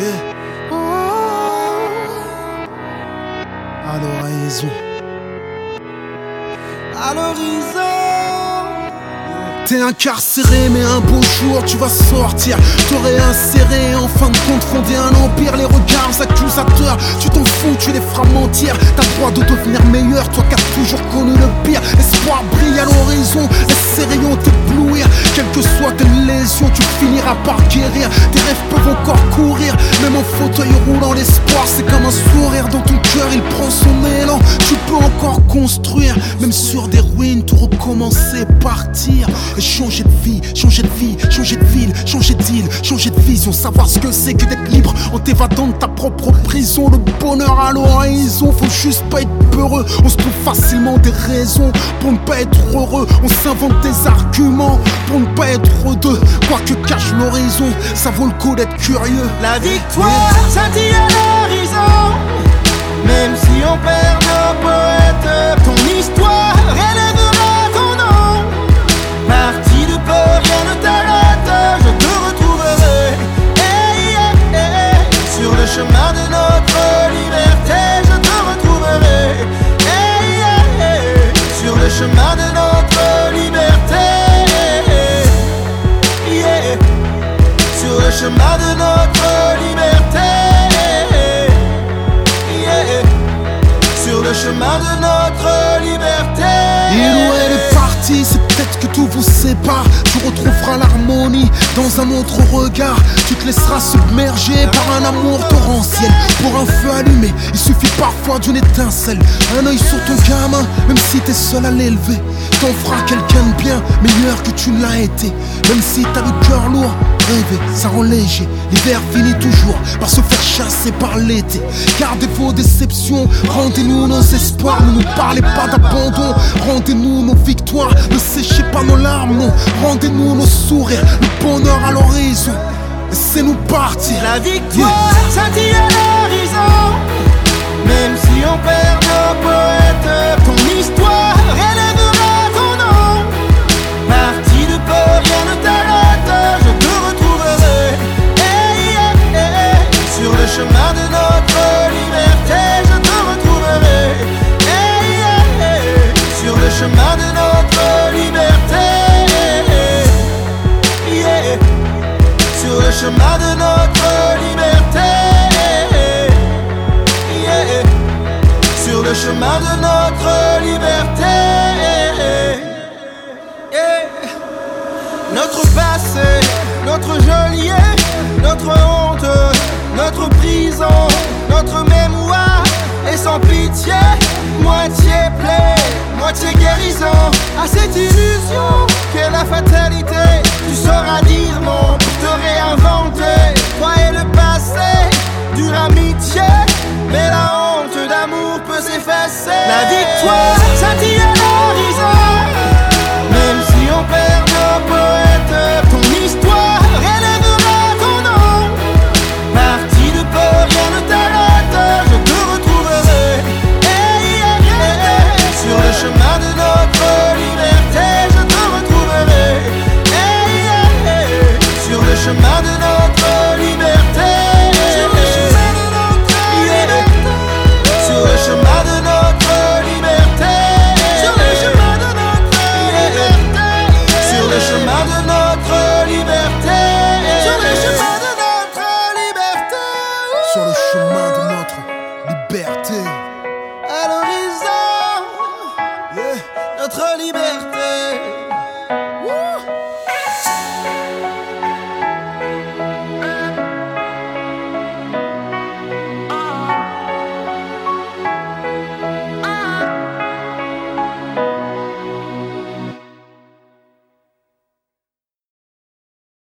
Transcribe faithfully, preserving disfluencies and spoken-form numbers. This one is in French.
Yeah. Oh. À l'horizon. À l'horizon. T'es incarcéré mais un beau jour tu vas sortir. T'aurais inséré, en fin de compte fondé un empire. Les regards accusateurs, tu t'en fous, tu les feras mentir. T'as le droit de devenir meilleur, toi qui as toujours connu le pire. L'espoir brille à l'horizon, laisse ces rayons t'éblouir. Quelles que soient tes lésions, tu finiras par guérir. Tes rêves peuvent encore courir, même en fauteuil roulant. L'espoir c'est comme un sourire dans ton cœur, il prend son élan. Tu peux encore construire, même sur des ruines, tout recommencer, partir. Et changer de vie, changer de vie, changer de ville, changer d'île, changer de vision. Savoir ce que c'est que d'être libre en t'évadant de ta propre prison. Le bonheur à l'horizon, faut juste pas être peureux. On se trouve facilement des raisons pour ne pas être heureux. On s'invente des arguments pour ne pas être deux. Quoi que cache l'horizon, ça vaut le coup d'être curieux. La victoire scintille à l'horizon, même si on perd nos poètes. Ton histoire élèvera ton nom. Parti de peur, rien ne t'arrête. Je te retrouverai hey, hey, hey. Sur le chemin de notre liberté. Je te retrouverai hey, hey, hey. Sur le chemin de notre liberté yeah. Sur le chemin de notre liberté yeah. Sur le chemin de notre liberté. Et où elle est partie, c'est peut-être que tout vous sépare. Tu retrouveras l'harmonie dans un autre regard. Tu te laisseras submerger par un amour torrentiel. Pour un feu allumé, il suffit parfois d'une étincelle. Un œil sur ton gamin, même si t'es seul à l'élever. T'en feras quelqu'un de bien, meilleur que tu ne l'as été. Même si t'as le cœur lourd, rêver, ça rend léger. L'hiver finit toujours par se faire chasser par l'été. Gardez vos déceptions, rendez-nous nos espoirs. Ne nous parlez pas d'abandon, rendez-nous nos victoires. Ne séchez pas nos larmes, non, rendez-nous nos sourires. Le bonheur à l'horizon, laissez-nous partir. La victoire scintille à l'horizon, même si on perd nos poètes. Ton histoire élèvera ton nom. Parti de peur, rien ne t'arrête. Je te retrouverai hey, hey, hey. Sur le chemin de notre liberté. Je te retrouverai hey, hey, hey. Sur le chemin de notre liberté yeah. Sur le chemin de notre liberté yeah. Sur le chemin de notre liberté yeah. Notre passé, notre geôlier, notre honte, notre prison, notre mémoire est sans pitié. Moitié plaie, moitié guérison à cette illusion qu'est la fatalité. Tu sauras dire non pour te réinventer. Toi et le passé, dure amitié, mais la honte d'amour peut s'effacer. La victoire scintille à l'horizon, même si on perd nos poètes. Ton histoire élèvera ton nom. Parti de peur, rien ne t'arrête. Je te retrouverai hey, hey, hey. Sur le chemin de notre liberté. Je te retrouverai hey, hey, hey. Sur le chemin de notre liberté. Sur le chemin de notre liberté. Sur le chemin de notre liberté. Sur le chemin de notre liberté. Sur le chemin de notre liberté. Sur le chemin de notre liberté. À l'horizon, Yeah. notre liberté.